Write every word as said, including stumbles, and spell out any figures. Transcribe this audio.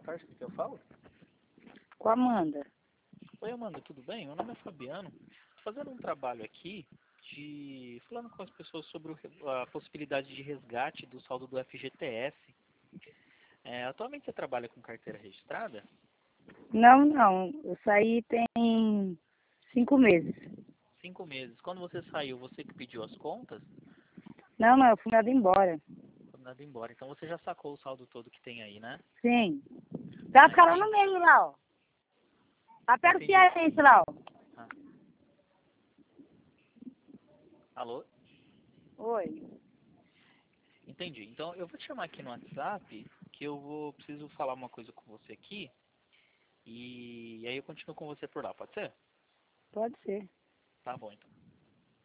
boa tarde, com quem eu falo? Com a Amanda. Oi, Amanda, tudo bem? Meu nome é Fabiano. Estou fazendo um trabalho aqui de falando com as pessoas sobre o, a possibilidade de resgate do saldo do F G T S. É, atualmente você trabalha com carteira registrada? Não, não. Eu saí tem cinco meses. Cinco meses. Quando você saiu, você que pediu as contas? Não, não, eu fui mandada embora. Foi mandado embora. Então você já sacou o saldo todo que tem aí, né? Sim. Tá Ah, ficando no entendi. meio lá, ó. Aperta o Entendi. cearense lá, ó. Ah. Alô? Oi. Entendi. Então eu vou te chamar aqui no WhatsApp, que eu vou preciso falar uma coisa com você aqui. E aí eu continuo com você por lá, pode ser? Pode ser. Tá bom, então.